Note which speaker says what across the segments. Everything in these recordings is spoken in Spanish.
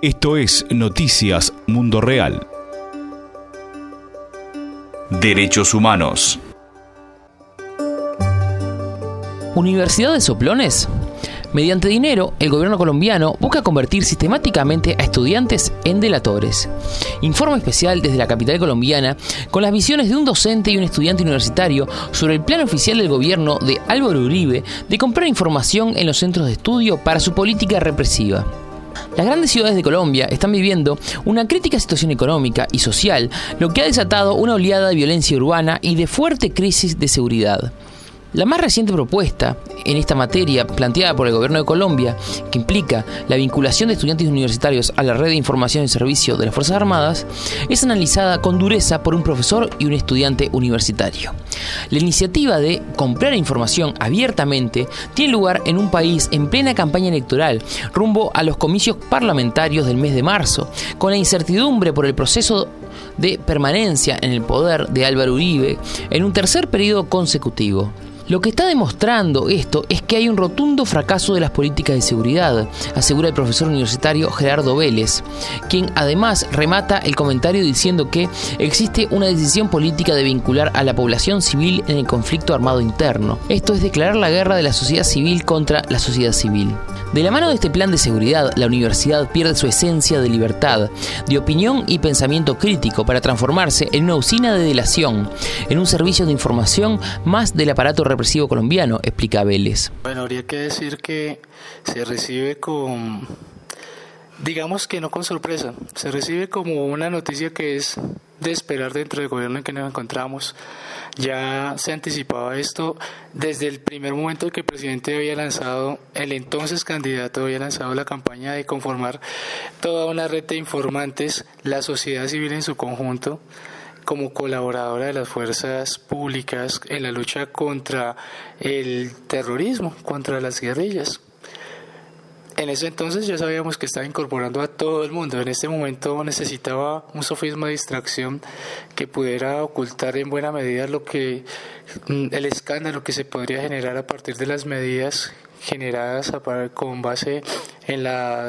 Speaker 1: Esto es Noticias Mundo Real. Derechos humanos.
Speaker 2: ¿Universidad de soplones? Mediante dinero, el gobierno colombiano busca convertir sistemáticamente a estudiantes en delatores. Informe especial desde la capital colombiana con las visiones de un docente y un estudiante universitario sobre el plan oficial del gobierno de Álvaro Uribe de comprar información en los centros de estudio para su política represiva. Las grandes ciudades de Colombia están viviendo una crítica situación económica y social, lo que ha desatado una oleada de violencia urbana y de fuerte crisis de seguridad. La más reciente propuesta en esta materia planteada por el gobierno de Colombia, que implica la vinculación de estudiantes universitarios a la red de información y servicio de las Fuerzas Armadas, es analizada con dureza por un profesor y un estudiante universitario. La iniciativa de comprar información abiertamente tiene lugar en un país en plena campaña electoral, rumbo a los comicios parlamentarios del mes de marzo, con la incertidumbre por el proceso de permanencia en el poder de Álvaro Uribe en un tercer periodo consecutivo. Lo que está demostrando esto es que hay un rotundo fracaso de las políticas de seguridad, asegura el profesor universitario Gerardo Vélez, quien además remata el comentario diciendo que existe una decisión política de vincular a la población civil en el conflicto armado interno. Esto es declarar la guerra de la sociedad civil contra la sociedad civil. De la mano de este plan de seguridad, la universidad pierde su esencia de libertad, de opinión y pensamiento crítico para transformarse en una usina de delación, en un servicio de información más del aparato represivo colombiano, explica Vélez.
Speaker 3: Bueno, habría que decir que se recibe con, digamos que no con sorpresa, se recibe como una noticia que es de esperar dentro del gobierno en que nos encontramos. Ya se anticipaba esto desde el primer momento en que el presidente había lanzado, el entonces candidato había lanzado la campaña de conformar toda una red de informantes, la sociedad civil en su conjunto, como colaboradora de las fuerzas públicas en la lucha contra el terrorismo, contra las guerrillas. En ese entonces ya sabíamos que estaba incorporando a todo el mundo. En este momento necesitaba un sofisma de distracción que pudiera ocultar en buena medida el escándalo que se podría generar a partir de las medidas generadas con base en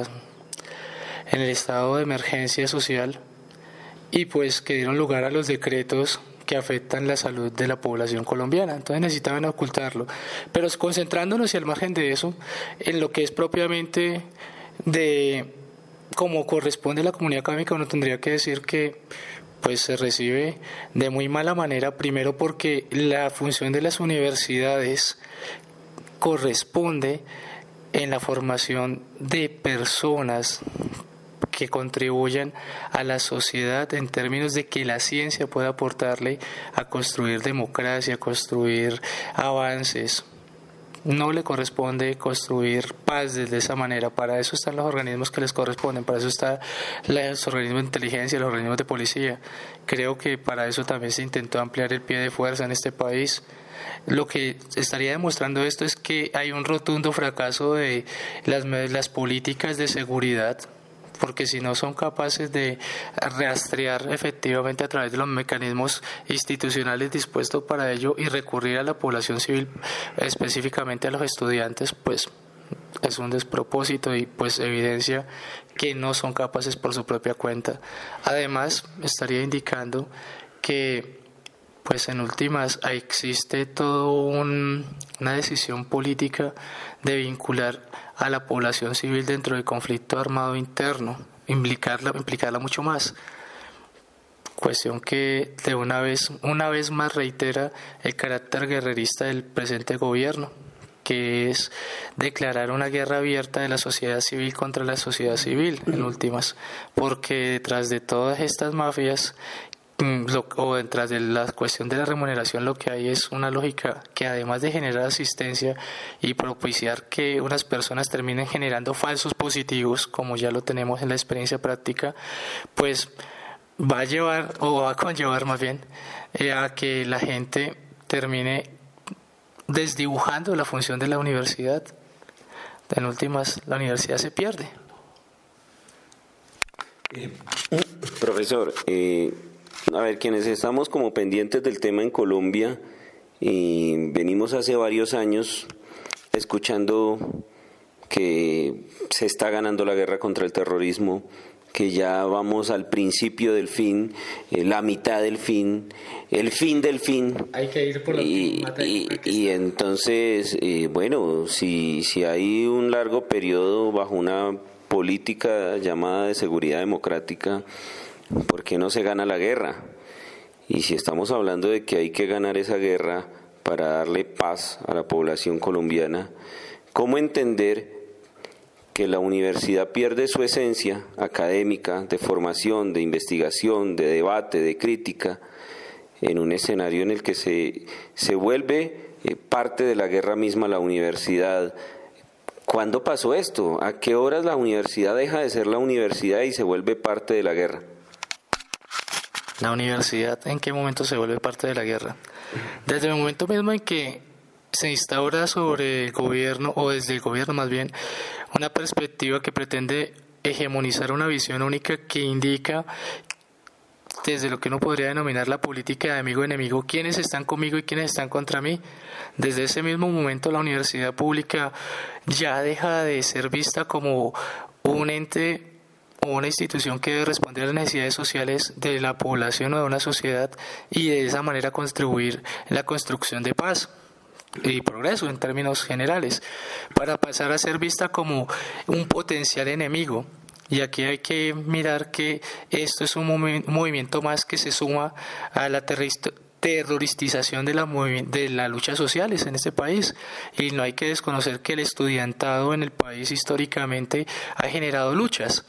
Speaker 3: el estado de emergencia social y pues que dieron lugar a los decretos que afectan la salud de la población colombiana. Entonces necesitaban ocultarlo, pero concentrándonos y al margen de eso, en lo que es propiamente de como corresponde a la comunidad académica, uno tendría que decir que pues se recibe de muy mala manera, primero porque la función de las universidades corresponde en la formación de personas que contribuyan a la sociedad en términos de que la ciencia pueda aportarle a construir democracia, a construir avances. No le corresponde construir paz de esa manera. Para eso están los organismos que les corresponden, para eso están los organismos de inteligencia, los organismos de policía. Creo que para eso también se intentó ampliar el pie de fuerza en este país. Lo que estaría demostrando esto es que hay un rotundo fracaso de las políticas de seguridad, porque si no son capaces de rastrear efectivamente a través de los mecanismos institucionales dispuestos para ello y recurrir a la población civil, específicamente a los estudiantes, pues es un despropósito y pues evidencia que no son capaces por su propia cuenta. Además, estaría indicando que pues en últimas existe toda una decisión política de vincular a la población civil dentro del conflicto armado interno, implicarla mucho más. Cuestión que de una vez más reitera el carácter guerrerista del presente gobierno, que es declarar una guerra abierta de la sociedad civil contra la sociedad civil, en últimas, porque detrás de todas estas mafias o detrás de la cuestión de la remuneración lo que hay es una lógica que además de generar asistencia y propiciar que unas personas terminen generando falsos positivos, como ya lo tenemos en la experiencia práctica, pues va a conllevar más bien a que la gente termine desdibujando la función de la universidad. En últimas, la universidad se pierde.
Speaker 4: Profesor, a ver, quienes estamos como pendientes del tema en Colombia, venimos hace varios años escuchando que se está ganando la guerra contra el terrorismo, que ya vamos al principio del fin, la mitad del fin, el fin del fin.
Speaker 3: Hay que ir por la
Speaker 4: y entonces, bueno, si hay un largo periodo bajo una política llamada de seguridad democrática, ¿por qué no se gana la guerra? Y si estamos hablando de que hay que ganar esa guerra para darle paz a la población colombiana, ¿cómo entender que la universidad pierde su esencia académica, de formación, de investigación, de debate, de crítica, en un escenario en el que se vuelve parte de la guerra misma la universidad? ¿Cuándo pasó esto? ¿A qué horas la universidad deja de ser la universidad y se vuelve parte de la guerra?
Speaker 3: ¿La universidad en qué momento se vuelve parte de la guerra? Desde el momento mismo en que se instaura sobre el gobierno, o desde el gobierno más bien, una perspectiva que pretende hegemonizar una visión única que indica, desde lo que uno podría denominar la política de amigo-enemigo, quiénes están conmigo y quiénes están contra mí. Desde ese mismo momento la universidad pública ya deja de ser vista como un ente o una institución que debe responder a las necesidades sociales de la población o de una sociedad, y de esa manera contribuir en la construcción de paz y progreso en términos generales, para pasar a ser vista como un potencial enemigo. Y aquí hay que mirar que esto es un movimiento más que se suma a la terroristización de las luchas sociales en este país. Y no hay que desconocer que el estudiantado en el país históricamente ha generado luchas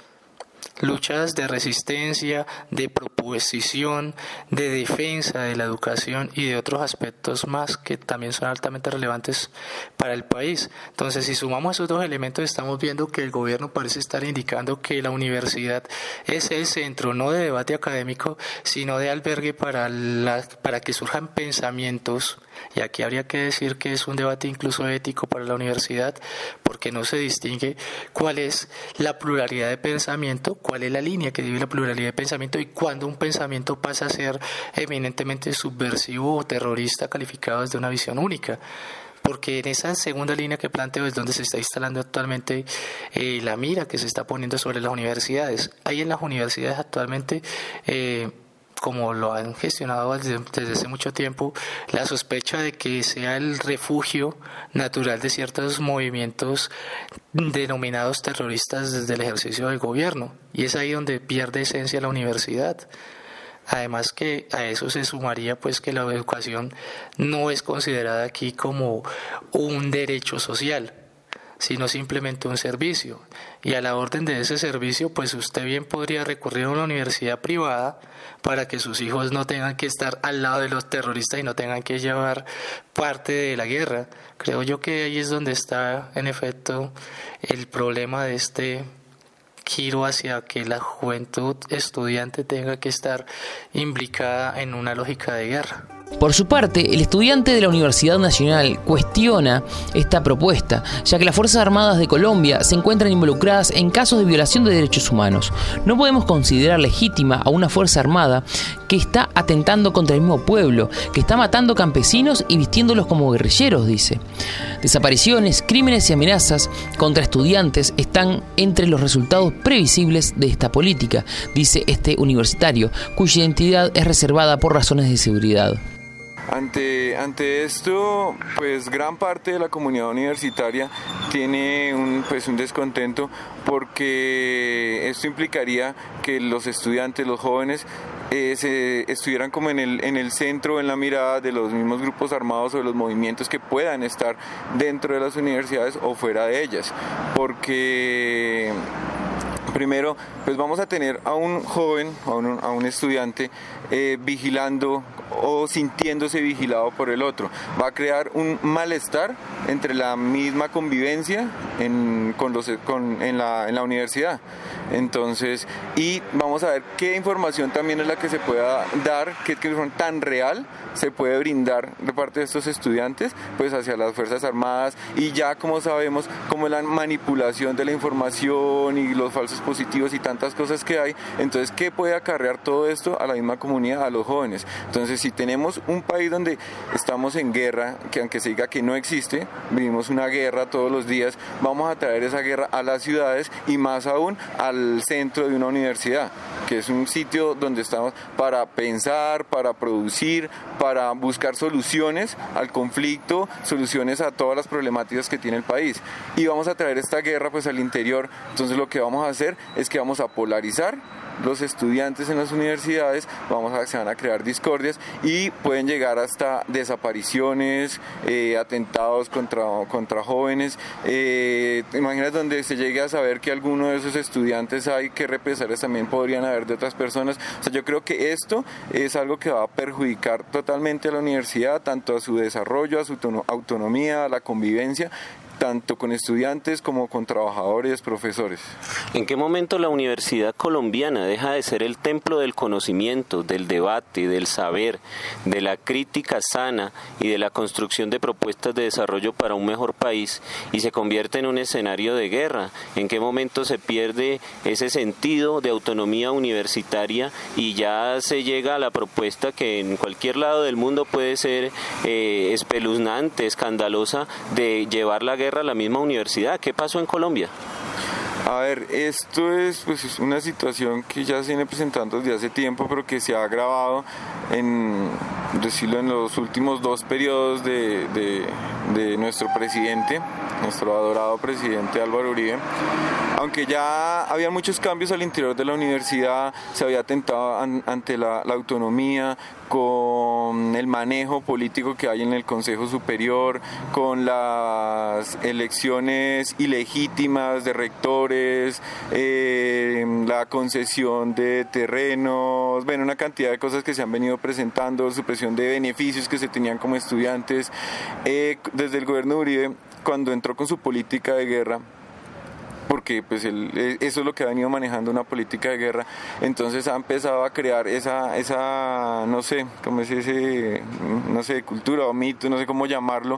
Speaker 3: de resistencia, de proposición, de defensa de la educación y de otros aspectos más que también son altamente relevantes para el país. Entonces, si sumamos esos dos elementos, estamos viendo que el gobierno parece estar indicando que la universidad es el centro no de debate académico, sino de albergue para que surjan pensamientos. Y aquí habría que decir que es un debate incluso ético para la universidad, porque no se distingue cuál es la pluralidad de pensamiento, cuál es la línea que divide la pluralidad de pensamiento, y cuando un pensamiento pasa a ser eminentemente subversivo o terrorista calificado desde una visión única. Porque en esa segunda línea que planteo es donde se está instalando actualmente la mira que se está poniendo sobre las universidades. Hay en las universidades actualmente, como lo han gestionado desde hace mucho tiempo, la sospecha de que sea el refugio natural de ciertos movimientos denominados terroristas desde el ejercicio del gobierno, y es ahí donde pierde esencia la universidad. Además que a eso se sumaría pues que la educación no es considerada aquí como un derecho social, sino simplemente un servicio. Y a la orden de ese servicio, pues usted bien podría recurrir a una universidad privada para que sus hijos no tengan que estar al lado de los terroristas y no tengan que llevar parte de la guerra. Creo yo que ahí es donde está, en efecto, el problema de este giro hacia que la juventud estudiante tenga que estar implicada en una lógica de guerra.
Speaker 2: Por su parte, el estudiante de la Universidad Nacional cuestiona esta propuesta, ya que las Fuerzas Armadas de Colombia se encuentran involucradas en casos de violación de derechos humanos. No podemos considerar legítima a una Fuerza Armada que está atentando contra el mismo pueblo, que está matando campesinos y vistiéndolos como guerrilleros, dice. Desapariciones, crímenes y amenazas contra estudiantes están entre los resultados previsibles de esta política, dice este universitario, cuya identidad es reservada por razones de seguridad.
Speaker 5: Ante esto, pues gran parte de la comunidad universitaria tiene un descontento, porque esto implicaría que los estudiantes, los jóvenes, se estuvieran como en el centro, en la mirada de los mismos grupos armados o de los movimientos que puedan estar dentro de las universidades o fuera de ellas, porque primero, pues vamos a tener a un joven, a un estudiante vigilando o sintiéndose vigilado por el otro. Va a crear un malestar entre la misma convivencia en la universidad. Entonces, y vamos a ver qué información también es la que se pueda dar, qué información tan real se puede brindar de parte de estos estudiantes pues hacia las Fuerzas Armadas, y ya como sabemos cómo es la manipulación de la información y los falsos positivos y tantas cosas que hay. Entonces, ¿qué puede acarrear todo esto a la misma comunidad, a los jóvenes? Entonces, si tenemos un país donde estamos en guerra, que aunque se diga que no existe, vivimos una guerra todos los días, vamos a traer esa guerra a las ciudades y más aún al centro de una universidad, que es un sitio donde estamos para pensar, para producir, para buscar soluciones al conflicto, soluciones a todas las problemáticas que tiene el país. Y vamos a traer esta guerra pues al interior. Entonces lo que vamos a hacer es que vamos a polarizar los estudiantes en las universidades, se van a crear discordias y pueden llegar hasta desapariciones, atentados contra jóvenes. Imagínate donde se llegue a saber que alguno de esos estudiantes hay, que represalias también podrían haber de otras personas. O sea, yo creo que esto es algo que va a perjudicar totalmente a la universidad, tanto a su desarrollo, a su autonomía, a la convivencia, tanto con estudiantes como con trabajadores, profesores.
Speaker 4: ¿En qué momento la universidad colombiana deja de ser el templo del conocimiento, del debate, del saber, de la crítica sana y de la construcción de propuestas de desarrollo para un mejor país y se convierte en un escenario de guerra? ¿En qué momento se pierde ese sentido de autonomía universitaria y ya se llega a la propuesta que en cualquier lado del mundo puede ser espeluznante, escandalosa, de llevar la guerra a la misma universidad? ¿Qué pasó en Colombia?
Speaker 5: A ver, esto es una situación que ya se viene presentando desde hace tiempo, pero que se ha agravado en los últimos 2 periodos de nuestro presidente, nuestro adorado presidente Álvaro Uribe. Aunque ya había muchos cambios al interior de la universidad, se había atentado ante la autonomía, con el manejo político que hay en el Consejo Superior, con las elecciones ilegítimas de rectores, la concesión de terrenos, bueno, una cantidad de cosas que se han venido presentando, supresión de beneficios que se tenían como estudiantes. Desde el gobierno de Uribe, cuando entró con su política de guerra, porque pues eso es lo que ha venido manejando, una política de guerra, entonces ha empezado a crear esa no sé, ¿cómo es ese? No sé, cultura o mito, no sé cómo llamarlo,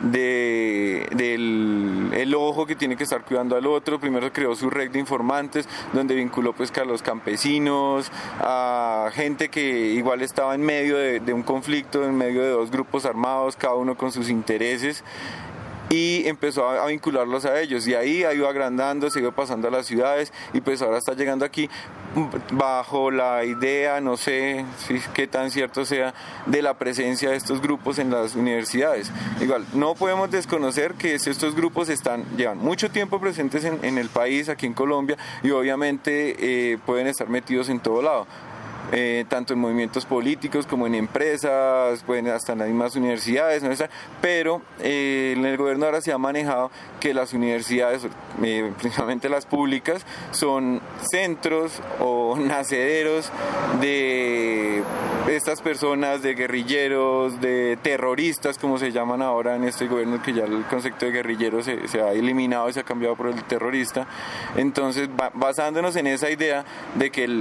Speaker 5: del ojo que tiene que estar cuidando al otro. Primero creó su red de informantes, donde vinculó pues a los campesinos, a gente que igual estaba en medio de un conflicto, en medio de 2 grupos armados, cada uno con sus intereses, y empezó a vincularlos a ellos, y ahí ha ido agrandando, se ido pasando a las ciudades, y pues ahora está llegando aquí bajo la idea, no sé si qué tan cierto sea, de la presencia de estos grupos en las universidades. Igual, no podemos desconocer que estos grupos llevan mucho tiempo presentes en el país, aquí en Colombia, y obviamente pueden estar metidos en todo lado. Tanto en movimientos políticos como en empresas, pueden hasta en las mismas universidades, ¿no? Pero en el gobierno ahora se ha manejado que las universidades, principalmente las públicas, son centros o nacederos de estas personas, de guerrilleros, de terroristas, como se llaman ahora en este gobierno, que ya el concepto de guerrillero se ha eliminado y se ha cambiado por el terrorista. Entonces, basándonos en esa idea de que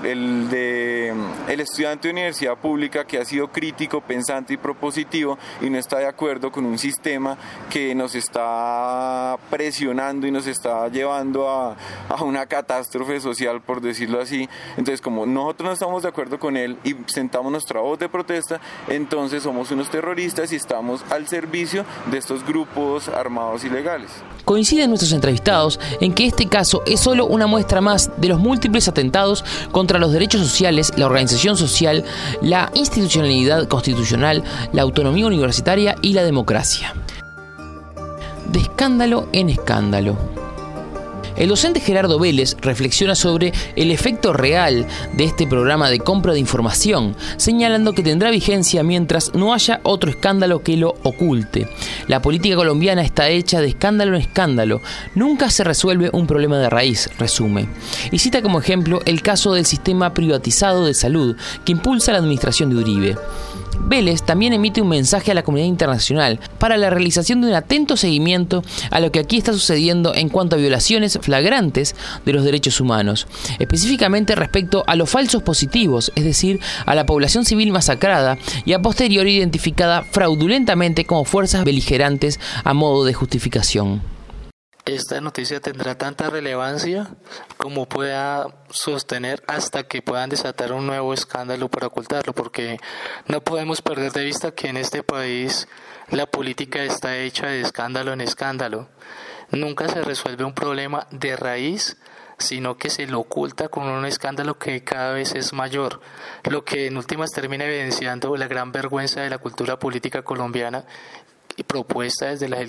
Speaker 5: el estudiante de universidad pública que ha sido crítico, pensante y propositivo y no está de acuerdo con un sistema que nos está presionando y nos está llevando a una catástrofe social, por decirlo así. Entonces, como nosotros no estamos de acuerdo con él y sentamos nuestra voz de protesta, entonces somos unos terroristas y estamos al servicio de estos grupos armados ilegales.
Speaker 2: Coinciden nuestros entrevistados en que este caso es solo una muestra más de los múltiples atentados contra los derechos sociales, la organización social, la institucionalidad constitucional, la autonomía universitaria y la democracia. De escándalo en escándalo. El docente Gerardo Vélez reflexiona sobre el efecto real de este programa de compra de información, señalando que tendrá vigencia mientras no haya otro escándalo que lo oculte. La política colombiana está hecha de escándalo en escándalo. Nunca se resuelve un problema de raíz, resume. Y cita como ejemplo el caso del sistema privatizado de salud que impulsa la administración de Uribe. Vélez también emite un mensaje a la comunidad internacional para la realización de un atento seguimiento a lo que aquí está sucediendo en cuanto a violaciones flagrantes de los derechos humanos, específicamente respecto a los falsos positivos, es decir, a la población civil masacrada y a posteriori identificada fraudulentamente como fuerzas beligerantes a modo de justificación.
Speaker 3: Esta noticia tendrá tanta relevancia como pueda sostener hasta que puedan desatar un nuevo escándalo para ocultarlo, porque no podemos perder de vista que en este país la política está hecha de escándalo en escándalo. Nunca se resuelve un problema de raíz, sino que se lo oculta con un escándalo que cada vez es mayor, lo que en últimas termina evidenciando la gran vergüenza de la cultura política colombiana y propuesta desde las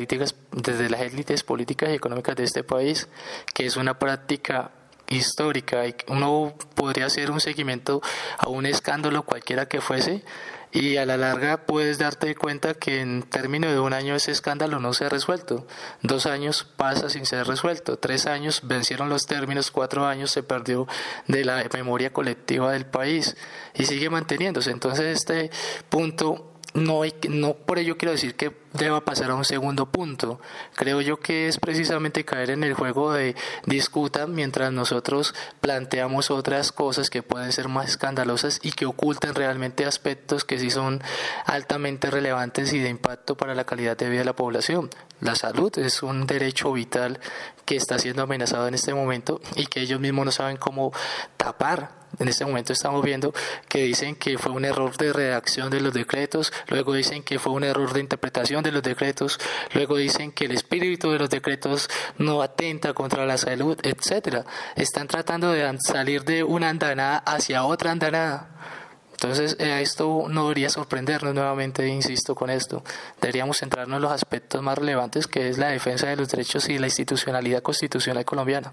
Speaker 3: élites políticas y económicas de este país, que es una práctica histórica. Y uno podría hacer un seguimiento a un escándalo cualquiera que fuese, y a la larga puedes darte cuenta que en términos de un año ese escándalo no se ha resuelto, 2 años pasa sin ser resuelto, 3 años vencieron los términos, 4 años se perdió de la memoria colectiva del país y sigue manteniéndose. Entonces este punto no por ello quiero decir que deba pasar a un segundo punto. Creo yo que es precisamente caer en el juego de discutan mientras nosotros planteamos otras cosas que pueden ser más escandalosas y que ocultan realmente aspectos que sí son altamente relevantes y de impacto para la calidad de vida de la población. La salud es un derecho vital que está siendo amenazado en este momento y que ellos mismos no saben cómo tapar. En este momento estamos viendo que dicen que fue un error de redacción de los decretos, luego dicen que fue un error de interpretación de los decretos, luego dicen que el espíritu de los decretos no atenta contra la salud, etcétera. Están tratando de salir de una andanada hacia otra andanada. Entonces, esto no debería sorprendernos nuevamente, insisto con esto. Deberíamos centrarnos en los aspectos más relevantes, que es la defensa de los derechos y la institucionalidad constitucional colombiana.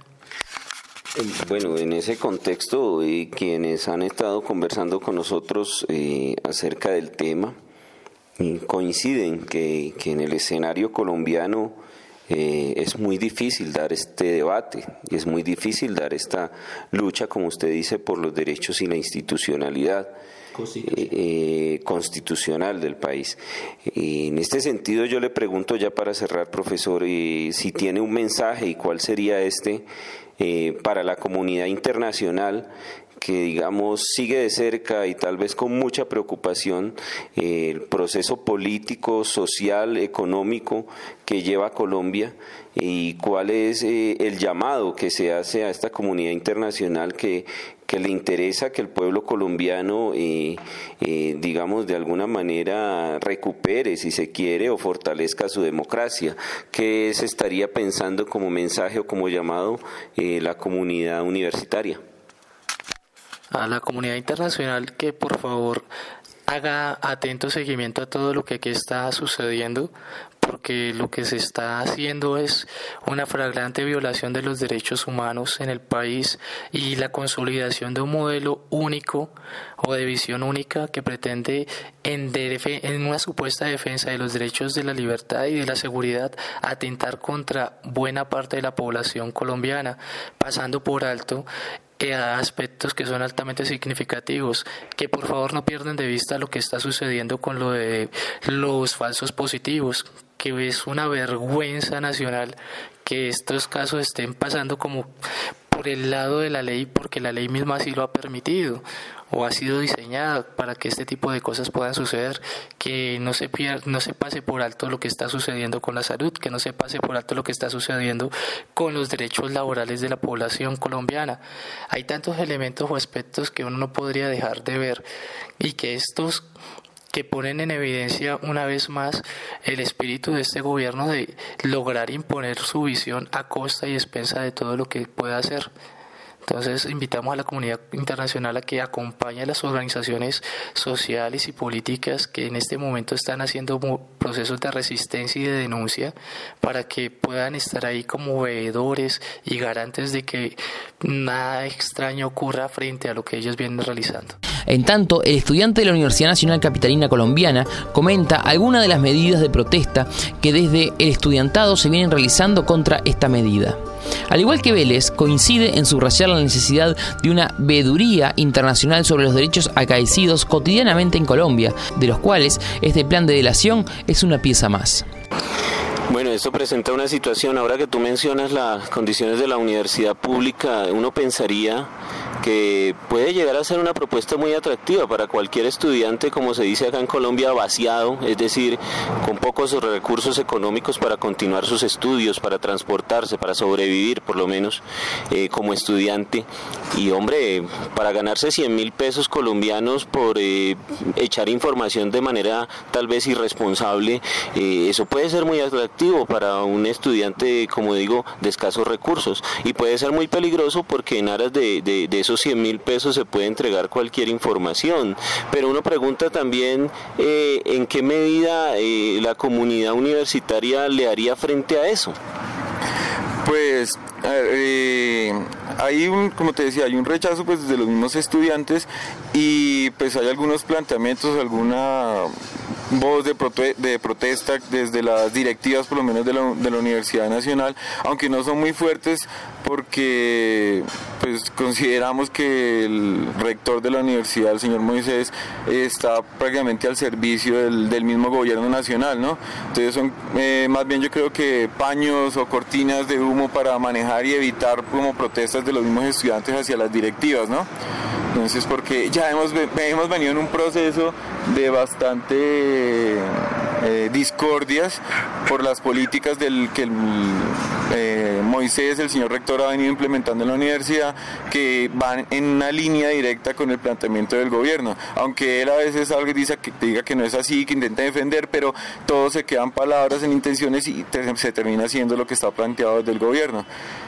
Speaker 4: Bueno, en ese contexto, quienes han estado conversando con nosotros acerca del tema coinciden que en el escenario colombiano es muy difícil dar este debate y es muy difícil dar esta lucha, como usted dice, por los derechos y la institucionalidad constitucional del país. En este sentido yo le pregunto, ya para cerrar, profesor, si tiene un mensaje y cuál sería para la comunidad internacional que, digamos, sigue de cerca y tal vez con mucha preocupación el proceso político, social, económico que lleva Colombia, y cuál es el llamado que se hace a esta comunidad internacional que le interesa que el pueblo colombiano, digamos, de alguna manera recupere, si se quiere, o fortalezca su democracia. ¿Qué se estaría pensando como mensaje o como llamado la comunidad universitaria?
Speaker 3: A la comunidad internacional que por favor haga atento seguimiento a todo lo que aquí está sucediendo, porque lo que se está haciendo es una flagrante violación de los derechos humanos en el país y la consolidación de un modelo único o de visión única que pretende en una supuesta defensa de los derechos de la libertad y de la seguridad atentar contra buena parte de la población colombiana, pasando por alto aspectos que son altamente significativos, que por favor no pierdan de vista lo que está sucediendo con lo de los falsos positivos, que es una vergüenza nacional que estos casos estén pasando como por el lado de la ley, porque la ley misma así lo ha permitido o ha sido diseñada para que este tipo de cosas puedan suceder, que no se pase por alto lo que está sucediendo con la salud, que no se pase por alto lo que está sucediendo con los derechos laborales de la población colombiana. Hay tantos elementos o aspectos que uno no podría dejar de ver y que estos que ponen en evidencia una vez más el espíritu de este gobierno de lograr imponer su visión a costa y expensa de todo lo que pueda hacer. Entonces invitamos a la comunidad internacional a que acompañe a las organizaciones sociales y políticas que en este momento están haciendo procesos de resistencia y de denuncia para que puedan estar ahí como veedores y garantes de que nada extraño ocurra frente a lo que ellos vienen realizando.
Speaker 2: En tanto, el estudiante de la Universidad Nacional Capitalina Colombiana comenta algunas de las medidas de protesta que desde el estudiantado se vienen realizando contra esta medida. Al igual que Vélez, coincide en subrayar la necesidad de una veeduría internacional sobre los derechos acaecidos cotidianamente en Colombia, de los cuales este plan de delación es una pieza más.
Speaker 4: Bueno, esto presenta una situación, ahora que tú mencionas las condiciones de la universidad pública, uno pensaría que puede llegar a ser una propuesta muy atractiva para cualquier estudiante, como se dice acá en Colombia, vaciado, es decir, con pocos recursos económicos para continuar sus estudios, para transportarse, para sobrevivir por lo menos como estudiante. Y hombre, para ganarse 100.000 pesos colombianos por echar información de manera tal vez irresponsable, eso puede ser muy atractivo para un estudiante, como digo, de escasos recursos, y puede ser muy peligroso porque en aras de esos 100.000 pesos se puede entregar cualquier información. Pero uno pregunta también en qué medida la comunidad universitaria le haría frente a eso.
Speaker 5: Pues, a ver, hay como te decía, hay un rechazo pues de los mismos estudiantes, y pues hay algunos planteamientos, alguna voz de protesta desde las directivas, por lo menos de la Universidad Nacional, aunque no son muy fuertes, porque pues consideramos que el rector de la universidad, el señor Moisés, está prácticamente al servicio del mismo gobierno nacional, ¿no? Entonces son más bien, yo creo que paños o cortinas de humo para manejar y evitar como protestas de los mismos estudiantes hacia las directivas, ¿no? Entonces, porque ya hemos venido en un proceso de bastante discordias por las políticas que Moisés, el señor rector, ha venido implementando en la universidad, que van en una línea directa con el planteamiento del gobierno, aunque él a veces algo diga que no es así, que intenta defender, pero todo se quedan palabras en intenciones y se termina haciendo lo que está planteado desde el gobierno.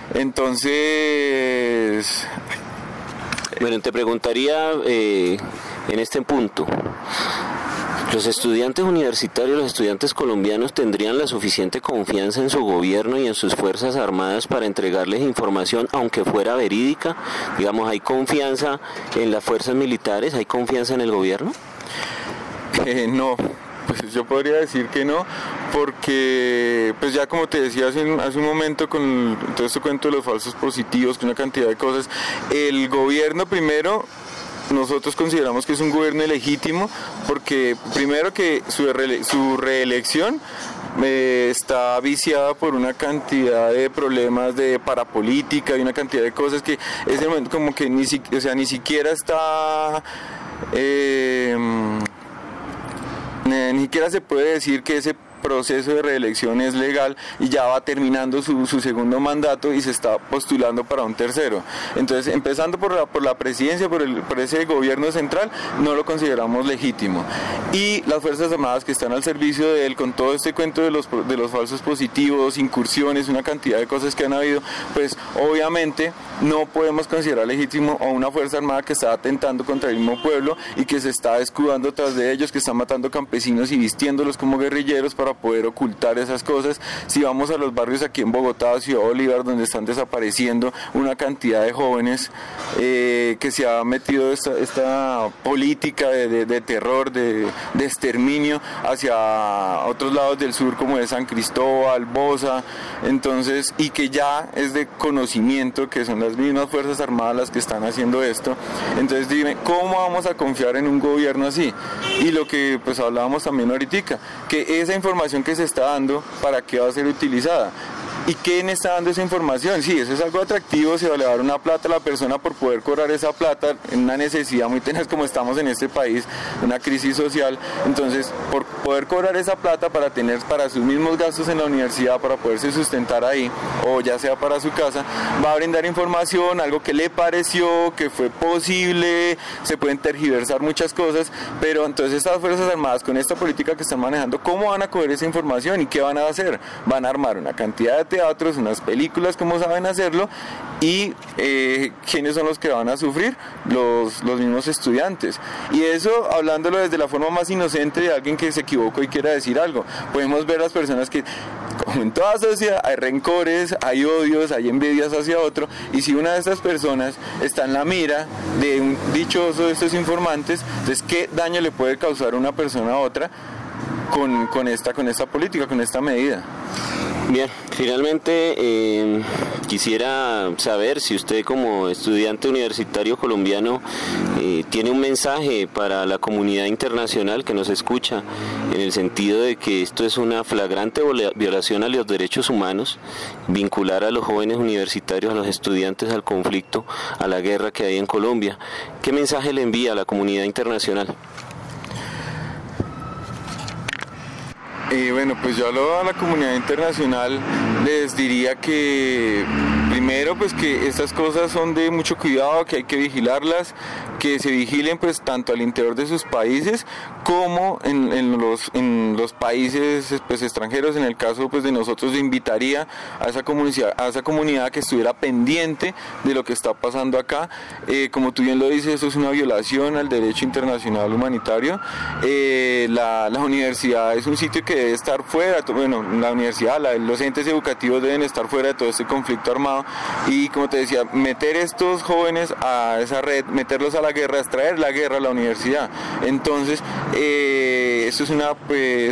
Speaker 5: Entonces,
Speaker 4: bueno, te preguntaría en este punto, ¿los estudiantes universitarios, los estudiantes colombianos tendrían la suficiente confianza en su gobierno y en sus fuerzas armadas para entregarles información, aunque fuera verídica? Digamos, ¿hay confianza en las fuerzas militares? ¿Hay confianza en el gobierno?
Speaker 5: No. Pues yo podría decir que no, porque pues ya como te decía hace un momento, con todo este cuento de los falsos positivos, con una cantidad de cosas, el gobierno primero, nosotros consideramos que es un gobierno ilegítimo, porque primero que su reelección está viciada por una cantidad de problemas de parapolítica y una cantidad de cosas que ese momento como que ni siquiera está... ni siquiera se puede decir que ese proceso de reelección es legal, y ya va terminando su segundo mandato y se está postulando para un tercero. Entonces, empezando por la presidencia, por ese gobierno central, no lo consideramos legítimo. Y las Fuerzas Armadas que están al servicio de él, con todo este cuento de los falsos positivos, incursiones, una cantidad de cosas que han habido, pues obviamente no podemos considerar legítimo a una Fuerza Armada que está atentando contra el mismo pueblo y que se está escudando tras de ellos, que está matando campesinos y vistiéndolos como guerrilleros para poder ocultar esas cosas. Si vamos a los barrios aquí en Bogotá, Ciudad Bolívar, donde están desapareciendo una cantidad de jóvenes, que se ha metido esta política de terror, de exterminio hacia otros lados del sur, como de San Cristóbal, Bosa, entonces, y que ya es de conocimiento que son las mismas Fuerzas Armadas las que están haciendo esto. Entonces dime, ¿cómo vamos a confiar en un gobierno así? Y lo que pues hablábamos también ahorita, que esa información que se está dando, ¿para qué va a ser utilizada? ¿Y quién está dando esa información? Sí, eso es algo atractivo, se va a dar una plata a la persona por poder cobrar esa plata en una necesidad muy tenaz como estamos en este país, una crisis social. Entonces, por poder cobrar esa plata para tener para sus mismos gastos en la universidad, para poderse sustentar ahí, o ya sea para su casa, va a brindar información, algo que le pareció, que fue posible, se pueden tergiversar muchas cosas, pero entonces estas Fuerzas Armadas, con esta política que están manejando, ¿cómo van a coger esa información y qué van a hacer? Van a armar una cantidad de teatros, unas películas como saben hacerlo, y ¿quiénes son los que van a sufrir? Los mismos estudiantes. Y eso, hablándolo desde la forma más inocente de alguien que se equivocó y quiera decir algo, podemos ver las personas que, como en toda sociedad, hay rencores, hay odios, hay envidias hacia otro, y si una de estas personas está en la mira de un dichoso de estos informantes, entonces ¿qué daño le puede causar una persona a otra con esta política, con esta medida?
Speaker 4: Bien, finalmente quisiera saber si usted como estudiante universitario colombiano tiene un mensaje para la comunidad internacional que nos escucha, en el sentido de que esto es una flagrante violación a los derechos humanos, vincular a los jóvenes universitarios, a los estudiantes al conflicto, a la guerra que hay en Colombia. ¿Qué mensaje le envía a la comunidad internacional?
Speaker 5: Bueno, pues yo a la comunidad internacional les diría que primero pues que estas cosas son de mucho cuidado, que hay que vigilarlas, que se vigilen pues tanto al interior de sus países como en los países pues extranjeros. En el caso pues de nosotros, invitaría a esa comunidad que estuviera pendiente de lo que está pasando acá. Como tú bien lo dices, esto es una violación al derecho internacional humanitario. La universidad es un sitio que debe estar fuera, bueno, la universidad, los entes educativos deben estar fuera de todo este conflicto armado, y como te decía, meter estos jóvenes a esa red, meterlos a la guerra, es traer la guerra a la universidad. Entonces, esto es una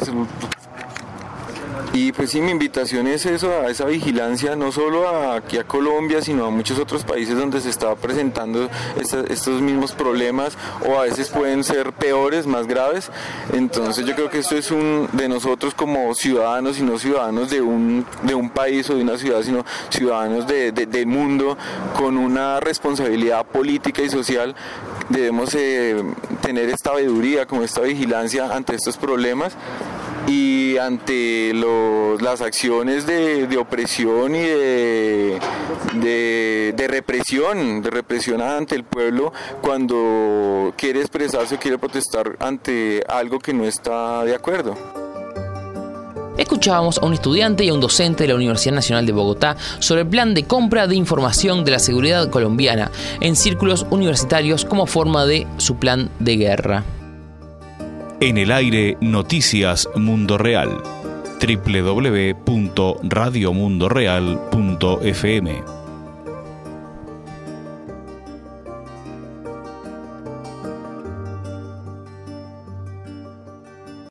Speaker 5: y pues sí, mi invitación es eso, a esa vigilancia, no solo aquí a Colombia, sino a muchos otros países donde se está presentando estos mismos problemas, o a veces pueden ser peores, más graves. Entonces yo creo que esto es de nosotros como ciudadanos, y no ciudadanos de un país o de una ciudad, sino ciudadanos del mundo, con una responsabilidad política y social. Debemos tener esta veeduría, como esta vigilancia ante estos problemas, y ante las acciones de opresión y de represión ante el pueblo cuando quiere expresarse o quiere protestar ante algo que no está de acuerdo.
Speaker 2: Escuchábamos a un estudiante y a un docente de la Universidad Nacional de Bogotá sobre el plan de compra de información de la seguridad colombiana en círculos universitarios como forma de su plan de guerra.
Speaker 1: En el aire, Noticias Mundo Real. www.radiomundoreal.fm